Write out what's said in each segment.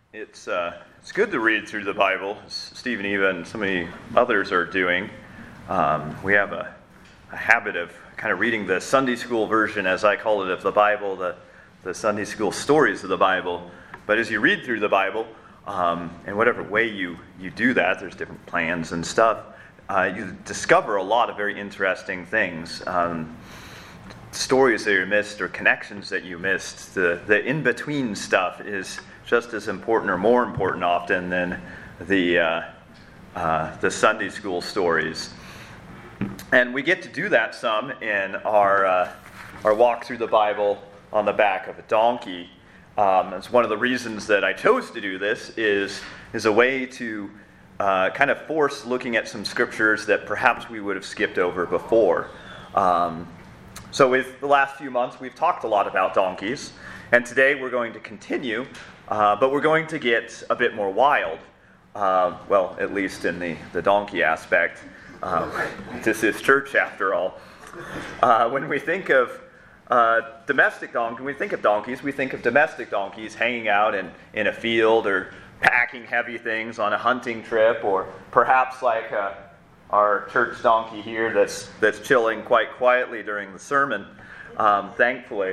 It's good to read through the Bible, as Steve and Eva and so many others are doing. We have a habit of kind of reading the Sunday school version, as I call it, of the Bible, the Sunday school stories of the Bible. But as you read through the Bible, in whatever way you do that, there's different plans and stuff, you discover a lot of very interesting things. Stories that you missed or connections that you missed. The in-between stuff is just as important or more important often than the Sunday school stories. And we get to do that some in our walk through the Bible on the back of a donkey. It's one of the reasons that I chose to do this is a way to kind of force looking at some scriptures that perhaps we would have skipped over before. So with the last few months, we've talked a lot about donkeys, and today we're going to continue, but we're going to get a bit more wild. Well, at least in the donkey aspect. This is church after all. When we think of domestic donkeys, when we think of donkeys, we think of domestic donkeys hanging out in a field or packing heavy things on a hunting trip, or perhaps like our church donkey here that's chilling quite quietly during the sermon, thankfully.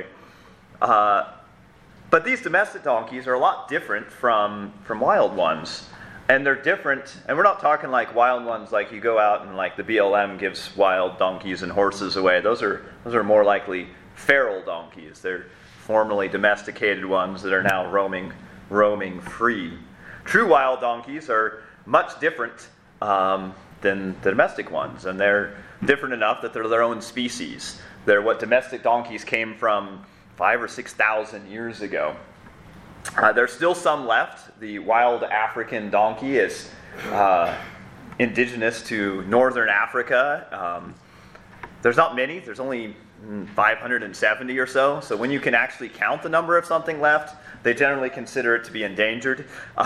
But these domestic donkeys are a lot different from wild ones. And they're different, and we're not talking like wild ones like you go out and like the BLM gives wild donkeys and horses away. Those are more likely feral donkeys. They're formerly domesticated ones that are now roaming free. True wild donkeys are much different than the domestic ones, and they're different enough that they're their own species. They're what domestic donkeys came from 5,000 or 6,000 years ago. There's still some left. The wild African donkey is indigenous to northern Africa. There's not many. There's only 570 or so. So when you can actually count the number of something left, they generally consider it to be endangered.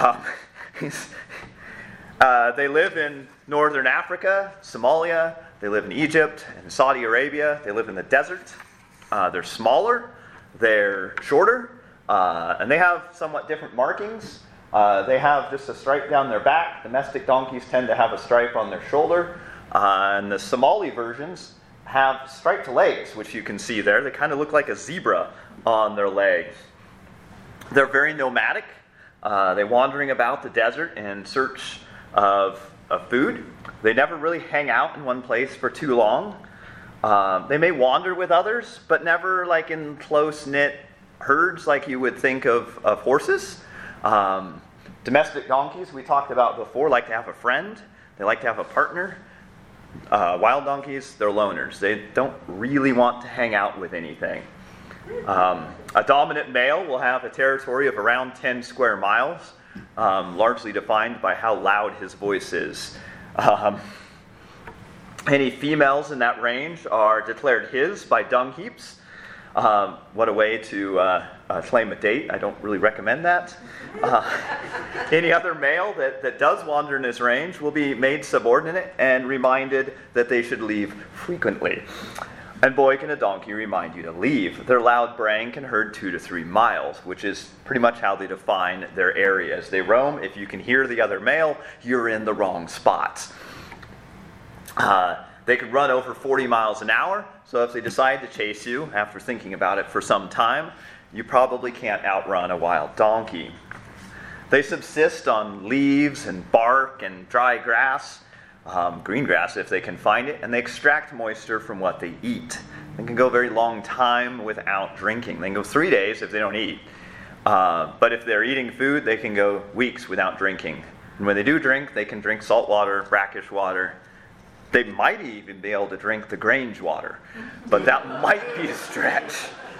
They live in northern Africa, Somalia. They live in Egypt and Saudi Arabia. They live in the desert. They're smaller. They're shorter. And they have somewhat different markings. They have just a stripe down their back. Domestic donkeys tend to have a stripe on their shoulder. And the Somali versions have striped legs, which you can see there. They kind of look like a zebra on their legs. They're very nomadic. They're wandering about the desert in search of food. They never really hang out in one place for too long. They may wander with others, but never like in close-knit herds like you would think of horses. Domestic donkeys, we talked about before, like to have a friend. They like to have a partner. Wild donkeys, they're loners. They don't really want to hang out with anything. A dominant male will have a territory of around 10 square miles, largely defined by how loud his voice is. Any females in that range are declared his by dung heaps. What a way to claim a date. I don't really recommend that. Any other male that does wander in his range will be made subordinate and reminded that they should leave frequently. And boy, can a donkey remind you to leave. Their loud braying can herd 2 to 3 miles, which is pretty much how they define their areas. They roam. If you can hear the other male, you're in the wrong spots. They could run over 40 miles an hour, so if they decide to chase you after thinking about it for some time, you probably can't outrun a wild donkey. They subsist on leaves and bark and dry grass, green grass if they can find it, and they extract moisture from what they eat. They can go a very long time without drinking. They can go 3 days if they don't eat. But if they're eating food, they can go weeks without drinking. And when they do drink, they can drink salt water, brackish water. They might even be able to drink the Grange water, but that might be a stretch.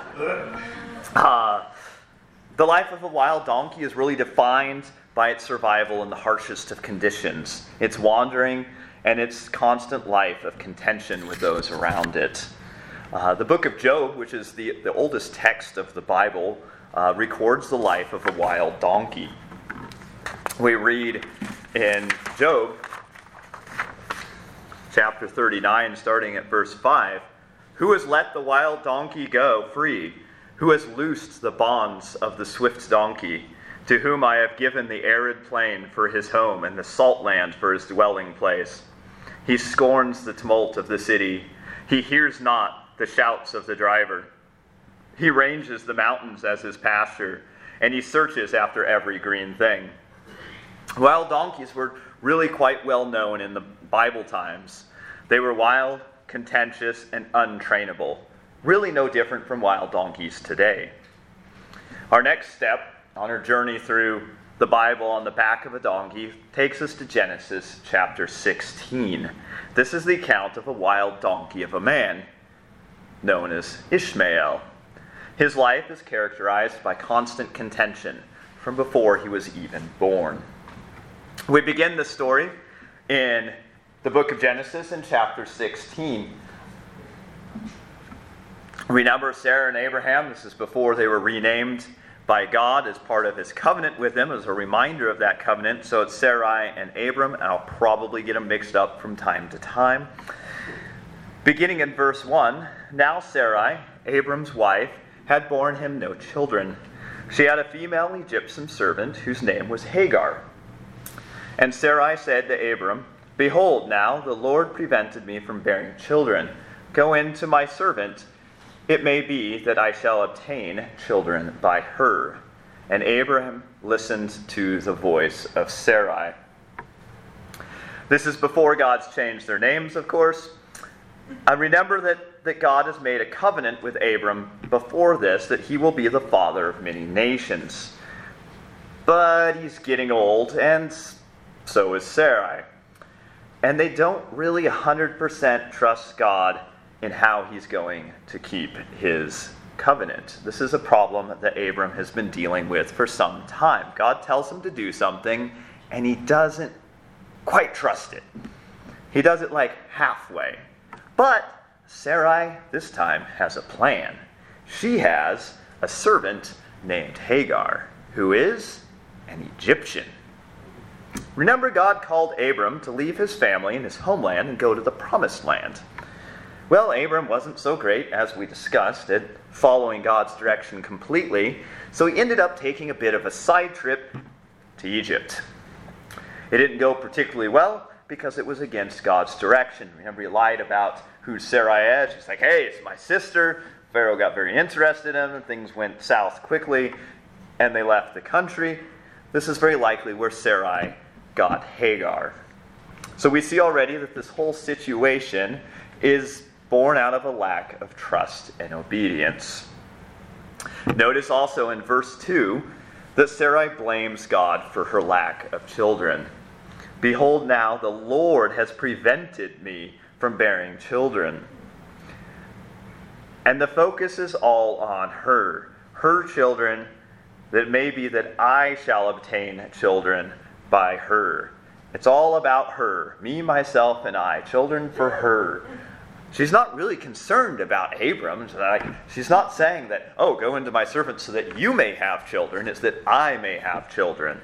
The life of a wild donkey is really defined by its survival in the harshest of conditions, its wandering, and its constant life of contention with those around it. The book of Job, which is the oldest text of the Bible, records the life of a wild donkey. We read in Job, chapter 39, starting at verse 5, "Who has let the wild donkey go free? Who has loosed the bonds of the swift donkey? to whom I have given the arid plain for his home and the salt land for his dwelling place. He scorns the tumult of the city. He hears not the shouts of the driver. He ranges the mountains as his pasture, and he searches after every green thing. Wild donkeys were really quite well known in the Bible times. They were wild, contentious, and untrainable. Really no different from wild donkeys today. Our next step on our journey through the Bible on the back of a donkey takes us to Genesis chapter 16. This is the account of a wild donkey of a man known as Ishmael. His life is characterized by constant contention from before he was even born. We begin the story in the book of Genesis in chapter 16. Remember Sarah and Abraham. This is before they were renamed by God as part of his covenant with them, as a reminder of that covenant. So it's Sarai and Abram, and I'll probably get them mixed up from time to time. Beginning in verse 1, now Sarai, Abram's wife, had borne him no children. She had a female Egyptian servant whose name was Hagar. And Sarai said to Abram, behold, now the Lord prevented me from bearing children. Go in to my servant. It may be that I shall obtain children by her. And Abraham listened to the voice of Sarai. This is before God's changed their names, of course. I remember that God has made a covenant with Abram before this, that he will be the father of many nations. But he's getting old, and so is Sarai. And they don't really 100% trust God in how he's going to keep his covenant. This is a problem that Abram has been dealing with for some time. God tells him to do something, and he doesn't quite trust it. He does it like halfway. But Sarai, this time, has a plan. She has a servant named Hagar, who is an Egyptian. Remember, God called Abram to leave his family and his homeland and go to the promised land. Well, Abram wasn't so great, as we discussed, at following God's direction completely, so he ended up taking a bit of a side trip to Egypt. It didn't go particularly well because it was against God's direction. Remember, he lied about who Sarai is. He's like, hey, it's my sister. Pharaoh got very interested in him, and things went south quickly, and they left the country. This is very likely where Sarai got Hagar. So we see already that this whole situation is born out of a lack of trust and obedience. Notice also in verse 2 that Sarai blames God for her lack of children. Behold, now the Lord has prevented me from bearing children. And the focus is all on her children, that it may be that I shall obtain children by her. It's all about her, me, myself, and I, children for her. She's not really concerned about Abram. She's not saying that, oh, go into my servant so that you may have children. It's that I may have children.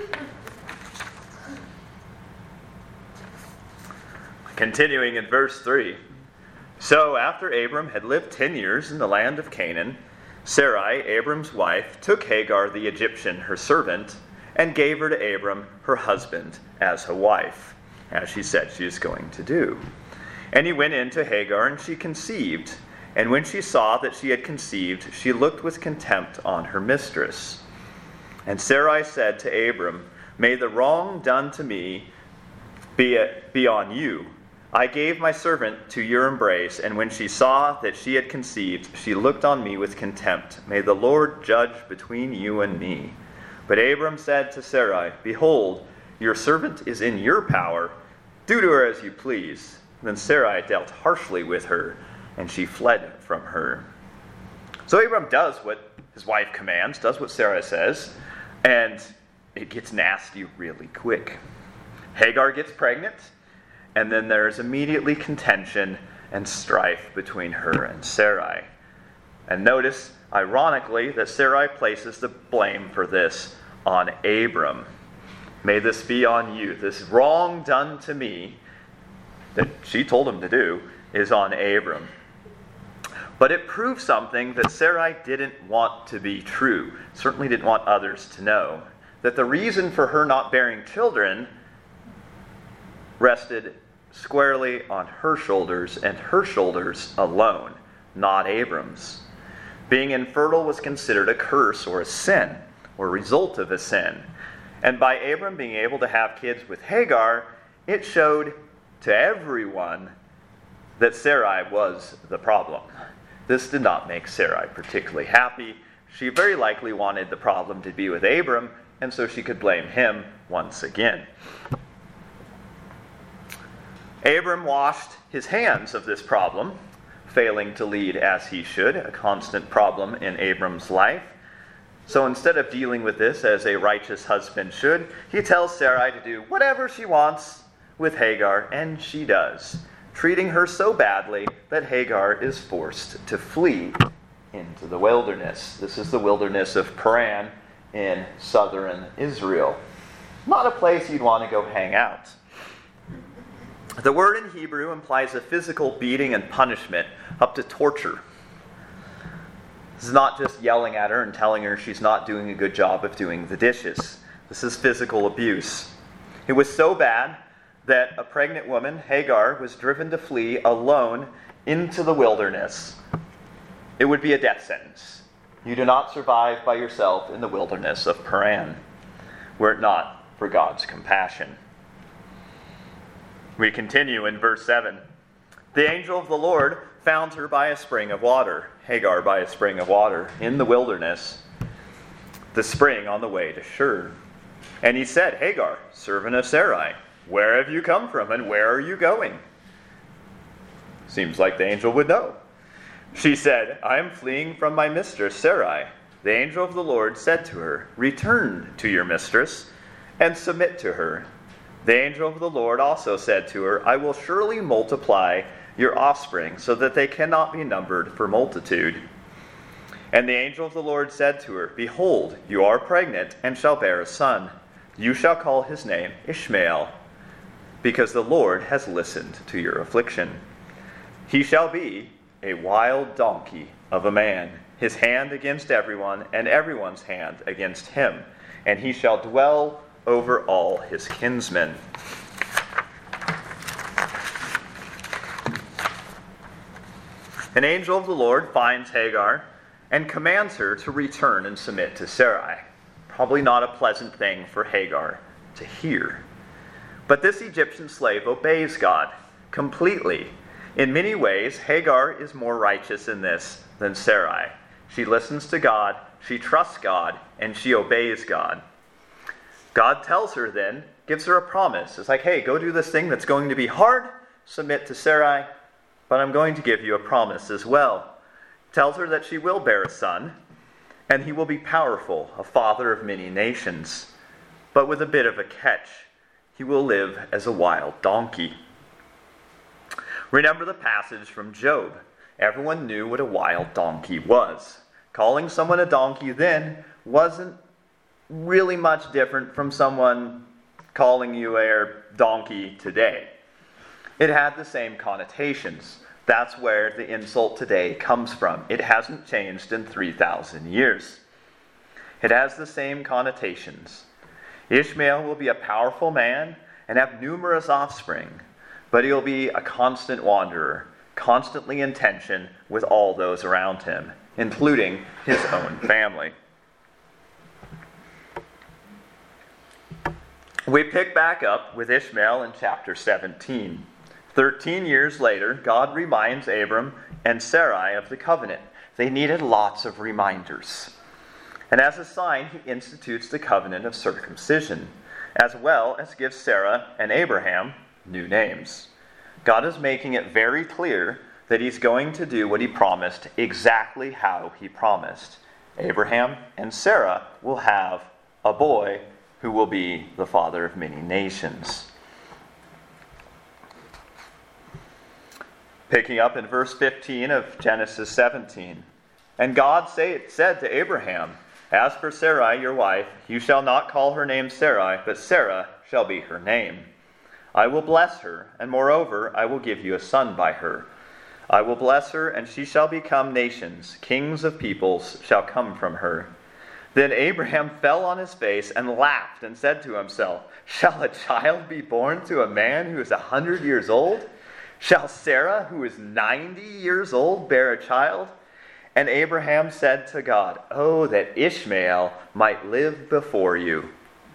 Continuing in verse 3. So after Abram had lived 10 years in the land of Canaan, Sarai, Abram's wife, took Hagar the Egyptian, her servant, and gave her to Abram, her husband, as a wife, as she said she was going to do. And he went in to Hagar, and she conceived. And when she saw that she had conceived, she looked with contempt on her mistress. And Sarai said to Abram, may the wrong done to me be on you. I gave my servant to your embrace, and when she saw that she had conceived, she looked on me with contempt. May the Lord judge between you and me. But Abram said to Sarai, behold, your servant is in your power. Do to her as you please. Then Sarai dealt harshly with her, and she fled from her. So Abram does what his wife commands, does what Sarah says, and it gets nasty really quick. Hagar gets pregnant, and then there's immediately contention and strife between her and Sarai. And notice, ironically, that Sarai places the blame for this on Abram. May this be on you. This wrong done to me that she told him to do is on Abram. But it proves something that Sarai didn't want to be true. Certainly didn't want others to know. that the reason for her not bearing children rested squarely on her shoulders and her shoulders alone, not Abram's. Being infertile was considered a curse or a sin, or result of a sin. And by Abram being able to have kids with Hagar, it showed to everyone that Sarai was the problem. This did not make Sarai particularly happy. She very likely wanted the problem to be with Abram, and so she could blame him once again. Abram washed his hands of this problem, failing to lead as he should, a constant problem in Abram's life. So instead of dealing with this as a righteous husband should, he tells Sarai to do whatever she wants with Hagar, and she does, treating her so badly that Hagar is forced to flee into the wilderness. This is the wilderness of Paran in southern Israel. Not a place you'd want to go hang out. The word in Hebrew implies a physical beating and punishment, up to torture. This is not just yelling at her and telling her she's not doing a good job of doing the dishes. This is physical abuse. It was so bad that a pregnant woman, Hagar, was driven to flee alone into the wilderness. It would be a death sentence. You do not survive by yourself in the wilderness of Paran, were it not for God's compassion. We continue in verse 7. The angel of the Lord found her by a spring of water, Hagar by a spring of water, in the wilderness, the spring on the way to Shur. And he said, Hagar, servant of Sarai, where have you come from and where are you going? Seems like the angel would know. She said, I am fleeing from my mistress Sarai. The angel of the Lord said to her, return to your mistress and submit to her. The angel of the Lord also said to her, I will surely multiply your offspring so that they cannot be numbered for multitude. And the angel of the Lord said to her, behold, you are pregnant and shall bear a son. You shall call his name Ishmael, because the Lord has listened to your affliction. He shall be a wild donkey of a man, his hand against everyone, and everyone's hand against him. And he shall dwell over all his kinsmen. An angel of the Lord finds Hagar and commands her to return and submit to Sarai. Probably not a pleasant thing for Hagar to hear. But this Egyptian slave obeys God completely. In many ways, Hagar is more righteous in this than Sarai. She listens to God, she trusts God, and she obeys God. God tells her then, gives her a promise. It's like, hey, go do this thing that's going to be hard, submit to Sarai, but I'm going to give you a promise as well. Tells her that she will bear a son, and he will be powerful, a father of many nations. But with a bit of a catch, he will live as a wild donkey. Remember the passage from Job. Everyone knew what a wild donkey was. Calling someone a donkey then wasn't really much different from someone calling you a donkey today. It had the same connotations. That's where the insult today comes from. It hasn't changed in 3,000 years. It has the same connotations. Ishmael will be a powerful man and have numerous offspring, but he'll be a constant wanderer, constantly in tension with all those around him, including his own family. We pick back up with Ishmael in chapter 17. 13 years later, God reminds Abram and Sarai of the covenant. They needed lots of reminders. And as a sign, he institutes the covenant of circumcision, as well as gives Sarah and Abraham new names. God is making it very clear that he's going to do what he promised exactly how he promised. Abraham and Sarah will have a boy who will be the father of many nations. Picking up in verse 15 of Genesis 17. And God said to Abraham, as for Sarai, your wife, you shall not call her name Sarai, but Sarah shall be her name. I will bless her, and moreover, I will give you a son by her. I will bless her, and she shall become nations. Kings of peoples shall come from her. Then Abraham fell on his face and laughed and said to himself, "Shall a child be born to a man who is 100 years old? Shall Sarah, who is 90 years old, bear a child?" And Abraham said to God, "Oh, that Ishmael might live before you."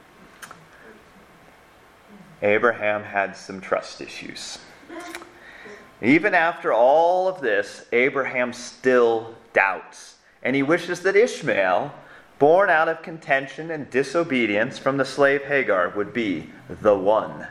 Abraham had some trust issues. Even after all of this, Abraham still doubts. And he wishes that Ishmael, born out of contention and disobedience from the slave Hagar, would be the one.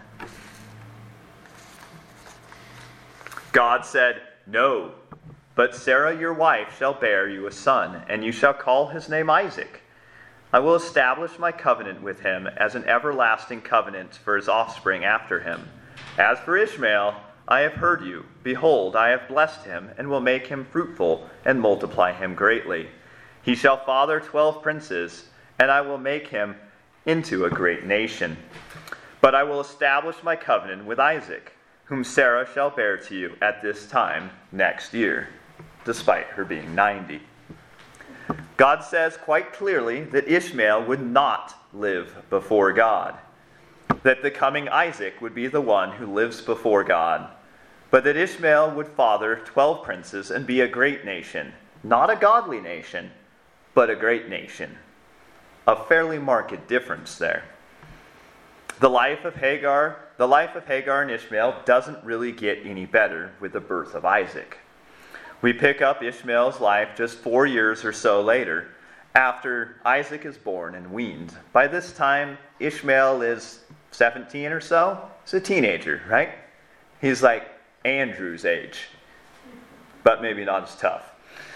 God said, "No, but Sarah your wife shall bear you a son, and you shall call his name Isaac. I will establish my covenant with him as an everlasting covenant for his offspring after him. As for Ishmael, I have heard you. Behold, I have blessed him, and will make him fruitful, and multiply him greatly. He shall father 12 princes, and I will make him into a great nation. But I will establish my covenant with Isaac, whom Sarah shall bear to you at this time next year," despite her being 90. God says quite clearly that Ishmael would not live before God, that the coming Isaac would be the one who lives before God, but that Ishmael would father 12 princes and be a great nation, not a godly nation, but a great nation. A fairly marked difference there. The life of Hagar and Ishmael doesn't really get any better with the birth of Isaac. We pick up Ishmael's life just 4 years or so later, after Isaac is born and weaned. By this time, Ishmael is 17 or so. He's a teenager, right? He's like Andrew's age, but maybe not as tough.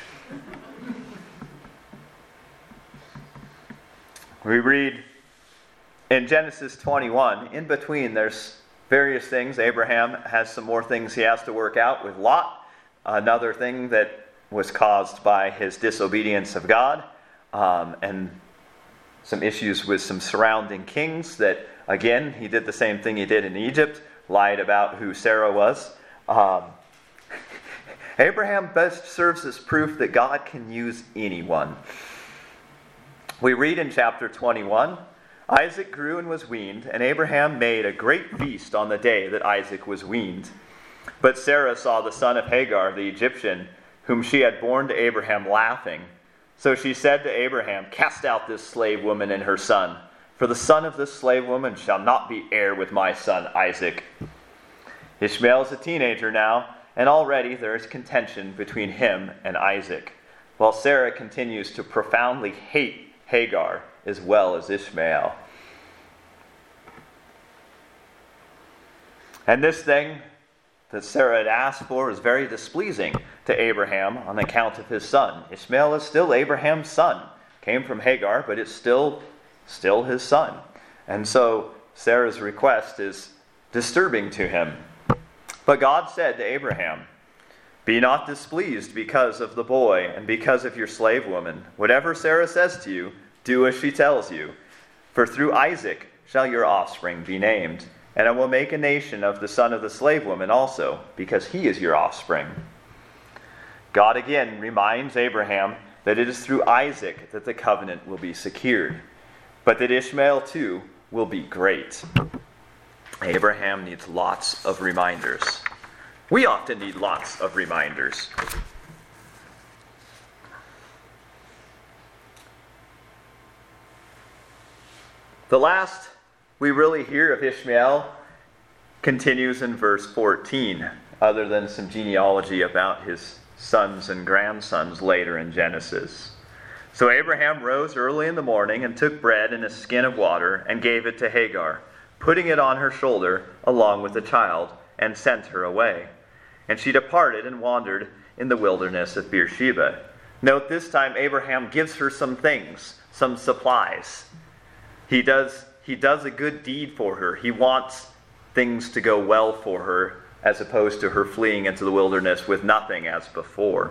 We read in Genesis 21, in between there's various things. Abraham has some more things he has to work out with Lot. Another thing that was caused by his disobedience of God, and some issues with some surrounding kings that, again, he did the same thing he did in Egypt, lied about who Sarah was. Abraham best serves as proof that God can use anyone. We read in chapter 21, Isaac grew and was weaned, and Abraham made a great feast on the day that Isaac was weaned. But Sarah saw the son of Hagar, the Egyptian, whom she had borne to Abraham, laughing. So she said to Abraham, "Cast out this slave woman and her son, for the son of this slave woman shall not be heir with my son Isaac." Ishmael is a teenager now, and already there is contention between him and Isaac, while Sarah continues to profoundly hate Hagar as well as Ishmael. And this thing that Sarah had asked for is very displeasing to Abraham on account of his son. Ishmael is still Abraham's son. Came from Hagar, but it's still his son. And so Sarah's request is disturbing to him. But God said to Abraham, "Be not displeased because of the boy and because of your slave woman. Whatever Sarah says to you, do as she tells you. For through Isaac shall your offspring be named. And I will make a nation of the son of the slave woman also, because he is your offspring." God again reminds Abraham that it is through Isaac that the covenant will be secured, but that Ishmael too will be great. Abraham needs lots of reminders. We often need lots of reminders. The last we really hear of Ishmael continues in verse 14, other than some genealogy about his sons and grandsons later in Genesis. So Abraham rose early in the morning and took bread and a skin of water and gave it to Hagar, putting it on her shoulder along with the child, and sent her away. And she departed and wandered in the wilderness of Beersheba. Note this time Abraham gives her some things, some supplies. He does a good deed for her. He wants things to go well for her, as opposed to her fleeing into the wilderness with nothing as before.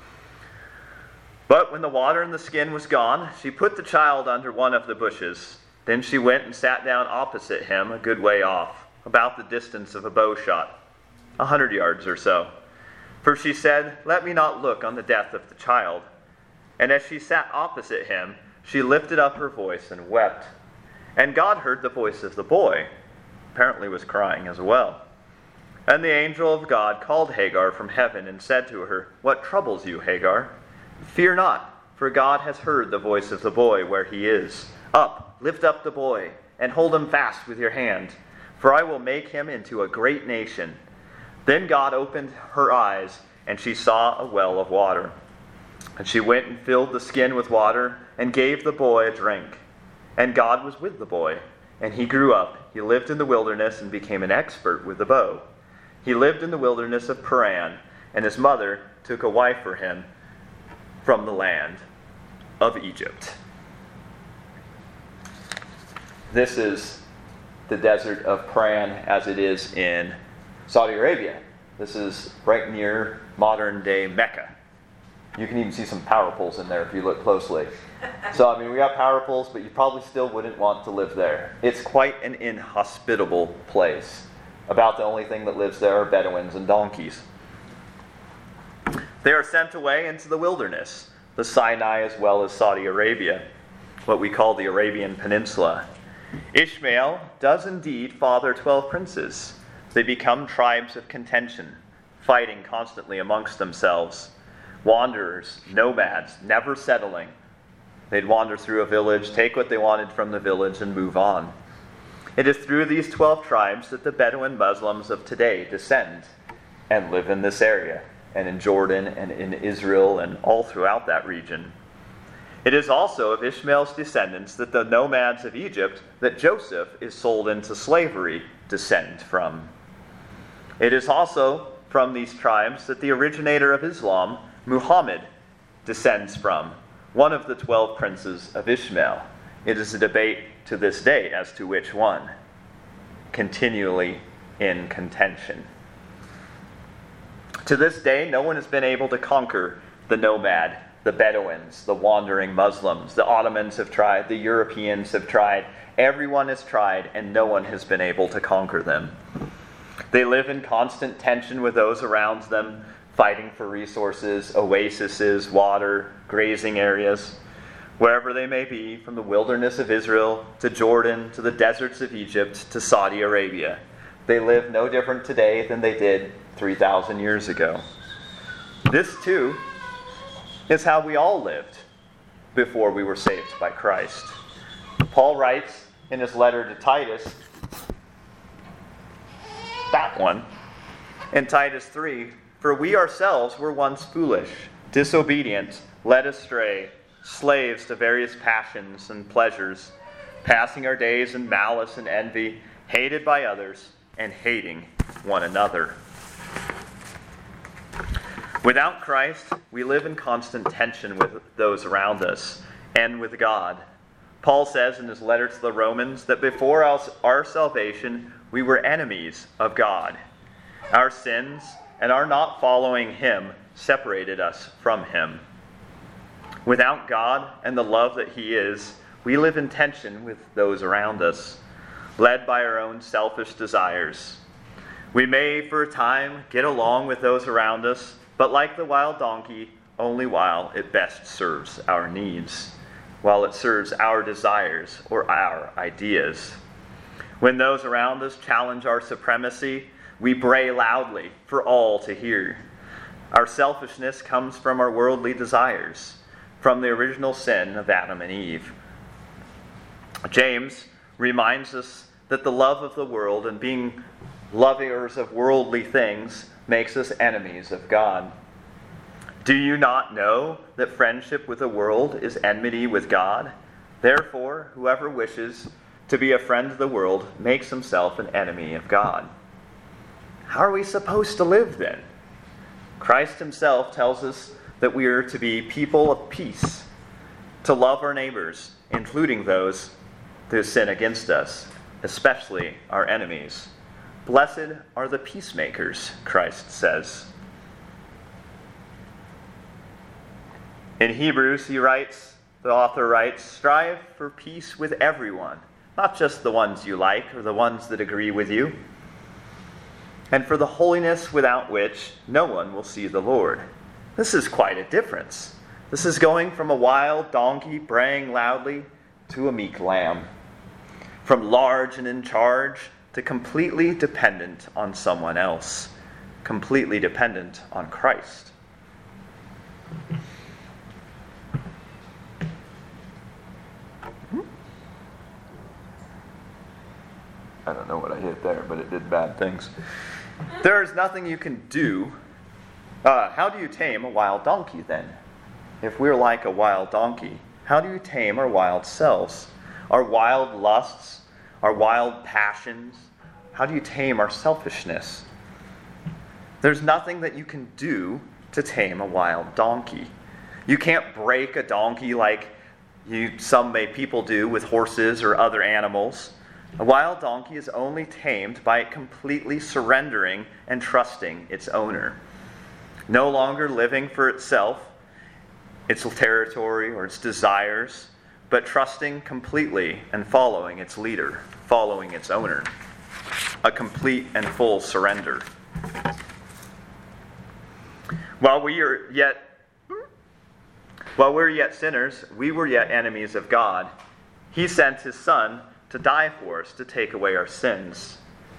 But when the water in the skin was gone, she put the child under one of the bushes. Then she went and sat down opposite him, a good way off, about the distance of a bow shot, 100 yards or so. For she said, "Let me not look on the death of the child." And as she sat opposite him, she lifted up her voice and wept. And God heard the voice of the boy, apparently was crying as well. And the angel of God called Hagar from heaven and said to her, "What troubles you, Hagar? Fear not, for God has heard the voice of the boy where he is. Up, lift up the boy, and hold him fast with your hand, for I will make him into a great nation." Then God opened her eyes, and she saw a well of water. And she went and filled the skin with water, and gave the boy a drink. And God was with the boy, and he grew up. He lived in the wilderness and became an expert with the bow. He lived in the wilderness of Paran, and his mother took a wife for him from the land of Egypt. This is the desert of Paran as it is in Saudi Arabia. This is right near modern-day Mecca. You can even see some power poles in there if you look closely. So, we got power poles, but you probably still wouldn't want to live there. It's quite an inhospitable place. About the only thing that lives there are Bedouins and donkeys. They are sent away into the wilderness, the Sinai as well as Saudi Arabia, what we call the Arabian Peninsula. Ishmael does indeed father 12 princes. They become tribes of contention, fighting constantly amongst themselves. Wanderers, nomads, never settling. They'd wander through a village, take what they wanted from the village, and move on. It is through these 12 tribes that the Bedouin Muslims of today descend and live in this area, and in Jordan and in Israel and all throughout that region. It is also of Ishmael's descendants that the nomads of Egypt that Joseph is sold into slavery descend from. It is also from these tribes that the originator of Islam, Muhammad, descends from, one of the 12 princes of Ishmael. It is a debate to this day as to which one, continually in contention. To this day, no one has been able to conquer the nomad, the Bedouins, the wandering Muslims. The Ottomans have tried, the Europeans have tried. Everyone has tried, and no one has been able to conquer them. They live in constant tension with those around them, fighting for resources, oases, water, grazing areas. Wherever they may be, from the wilderness of Israel to Jordan to the deserts of Egypt to Saudi Arabia, they live no different today than they did 3,000 years ago. This, too, is how we all lived before we were saved by Christ. Paul writes in his letter to Titus, that one, in Titus 3, "For we ourselves were once foolish, disobedient, led astray, slaves to various passions and pleasures, passing our days in malice and envy, hated by others, and hating one another." Without Christ, we live in constant tension with those around us and with God. Paul says in his letter to the Romans that before our salvation, we were enemies of God. Our sins and our not following Him separated us from Him. Without God and the love that He is, we live in tension with those around us, led by our own selfish desires. We may, for a time, get along with those around us, but like the wild donkey, only while it best serves our needs, while it serves our desires or our ideas. When those around us challenge our supremacy, we bray loudly for all to hear. Our selfishness comes from our worldly desires, from the original sin of Adam and Eve. James reminds us that the love of the world and being lovers of worldly things makes us enemies of God. Do you not know that friendship with the world is enmity with God? Therefore, whoever wishes to be a friend of the world makes himself an enemy of God. How are we supposed to live then? Christ himself tells us that we are to be people of peace, to love our neighbors, including those who sin against us, especially our enemies. Blessed are the peacemakers, Christ says. In Hebrews, the author writes, strive for peace with everyone, not just the ones you like or the ones that agree with you, and for the holiness without which no one will see the Lord. This is quite a difference. This is going from a wild donkey braying loudly to a meek lamb. From large and in charge to completely dependent on someone else. Completely dependent on Christ. I don't know what I hit there, but it did bad things. There is nothing you can do. How do you tame a wild donkey then? If we're like a wild donkey, how do you tame our wild selves? Our wild lusts? Our wild passions? How do you tame our selfishness? There's nothing that you can do to tame a wild donkey. You can't break a donkey like some people do with horses or other animals. A wild donkey is only tamed by it completely surrendering and trusting its owner. No longer living for itself, its territory, or its desires, but trusting completely and following its leader, following its owner. A complete and full surrender. While we're yet sinners, we were yet enemies of God. He sent His Son to die for us, to take away our sins.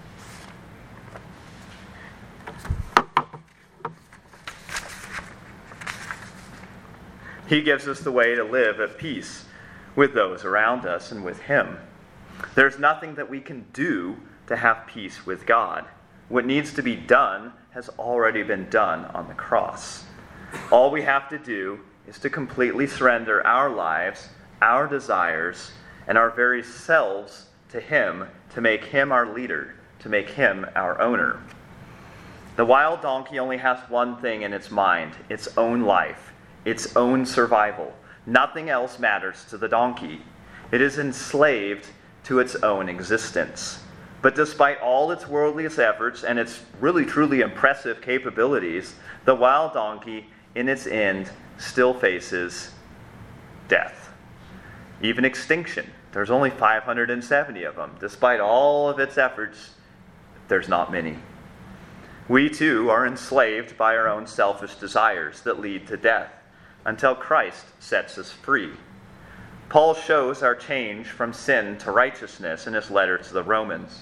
He gives us the way to live at peace with those around us and with Him. There's nothing that we can do to have peace with God. What needs to be done has already been done on the cross. All we have to do is to completely surrender our lives, our desires, and our very selves to Him, to make Him our leader, to make Him our owner. The wild donkey only has one thing in its mind, its own life, its own survival. Nothing else matters to the donkey. It is enslaved to its own existence. But despite all its worldly efforts and its really truly impressive capabilities, the wild donkey, in its end, still faces death. Even extinction. There's only 570 of them. Despite all of its efforts, there's not many. We too are enslaved by our own selfish desires that lead to death, until Christ sets us free. Paul shows our change from sin to righteousness in his letter to the Romans.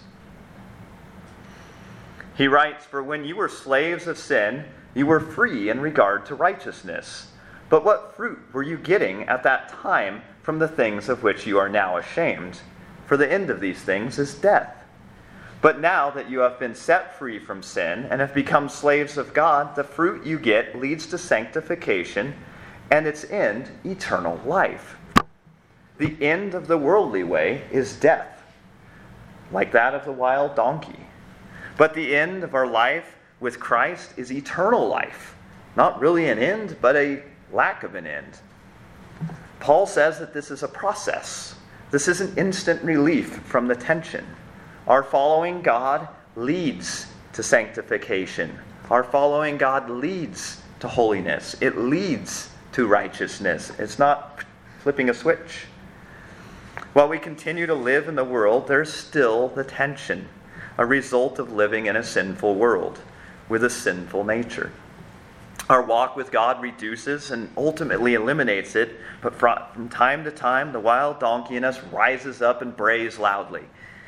He writes, "For when you were slaves of sin, you were free in regard to righteousness. But what fruit were you getting at that time from the things of which you are now ashamed? For the end of these things is death. But now that you have been set free from sin and have become slaves of God, the fruit you get leads to sanctification, and its end, eternal life." The end of the worldly way is death, like that of the wild donkey. But the end of our life with Christ is eternal life. Not really an end, but a lack of an end. Paul says that this is a process. This is an instant relief from the tension. Our following God leads to sanctification. Our following God leads to holiness. It leads to righteousness. It's not flipping a switch. While we continue to live in the world, there's still the tension, a result of living in a sinful world with a sinful nature. Our walk with God reduces and ultimately eliminates it, but from time to time, the wild donkey in us rises up and brays loudly.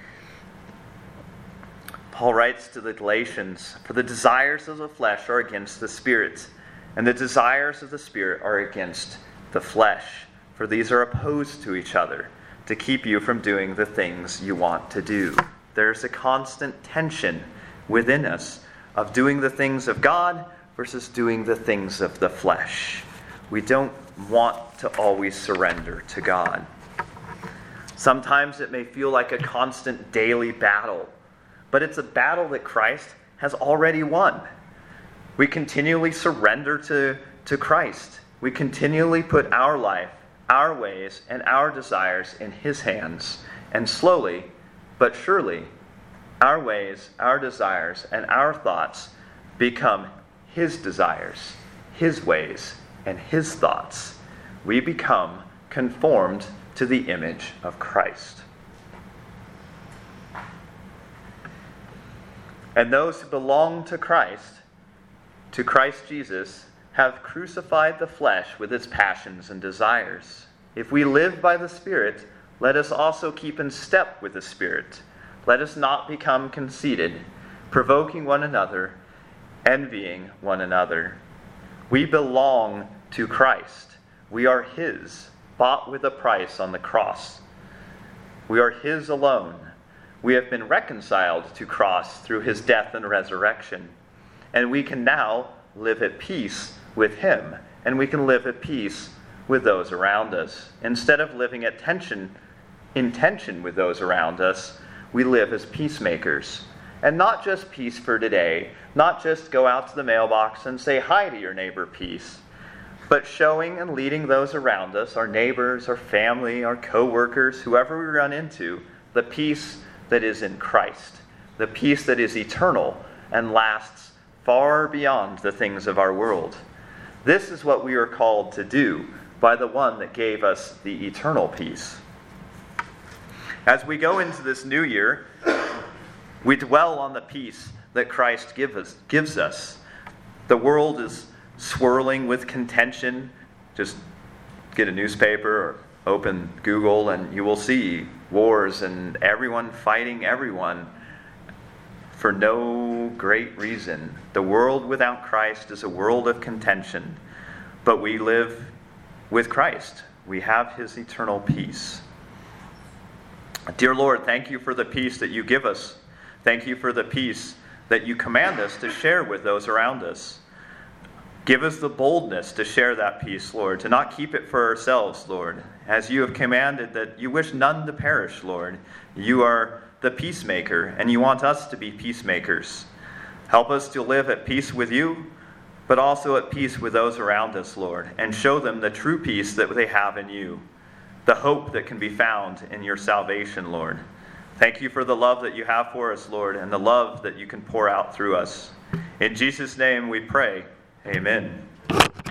Paul writes to the Galatians, "For the desires of the flesh are against the Spirit, and the desires of the Spirit are against the flesh. For these are opposed to each other, to keep you from doing the things you want to do." There's a constant tension within us of doing the things of God versus doing the things of the flesh. We don't want to always surrender to God. Sometimes it may feel like a constant daily battle, but it's a battle that Christ has already won. We continually surrender to Christ. We continually put our life, our ways, and our desires in His hands. And slowly, but surely, our ways, our desires, and our thoughts become His desires, His ways, and His thoughts. We become conformed to the image of Christ. And those who belong to Christ Jesus, have crucified the flesh with its passions and desires. If we live by the Spirit, let us also keep in step with the Spirit. Let us not become conceited, provoking one another, envying one another. We belong to Christ. We are His, bought with a price on the cross. We are His alone. We have been reconciled to cross through His death and resurrection. And we can now live at peace with Him, and we can live at peace with those around us. Instead of living in tension with those around us, we live as peacemakers. And not just peace for today, not just go out to the mailbox and say hi to your neighbor, peace, but showing and leading those around us, our neighbors, our family, our co-workers, whoever we run into, the peace that is in Christ, the peace that is eternal and lasts far beyond the things of our world. This is what we are called to do by the one that gave us the eternal peace. As we go into this new year, we dwell on the peace that Christ gives us. The world is swirling with contention. Just get a newspaper or open Google and you will see wars and everyone fighting everyone for no great reason. The world without Christ is a world of contention, but we live with Christ. We have His eternal peace. Dear Lord, thank you for the peace that you give us. Thank you for the peace that you command us to share with those around us. Give us the boldness to share that peace, Lord, to not keep it for ourselves, Lord, as you have commanded that you wish none to perish, Lord. You are the peacemaker, and you want us to be peacemakers. Help us to live at peace with you, but also at peace with those around us, Lord, and show them the true peace that they have in you, the hope that can be found in your salvation, Lord. Thank you for the love that you have for us, Lord, and the love that you can pour out through us. In Jesus' name we pray. Amen.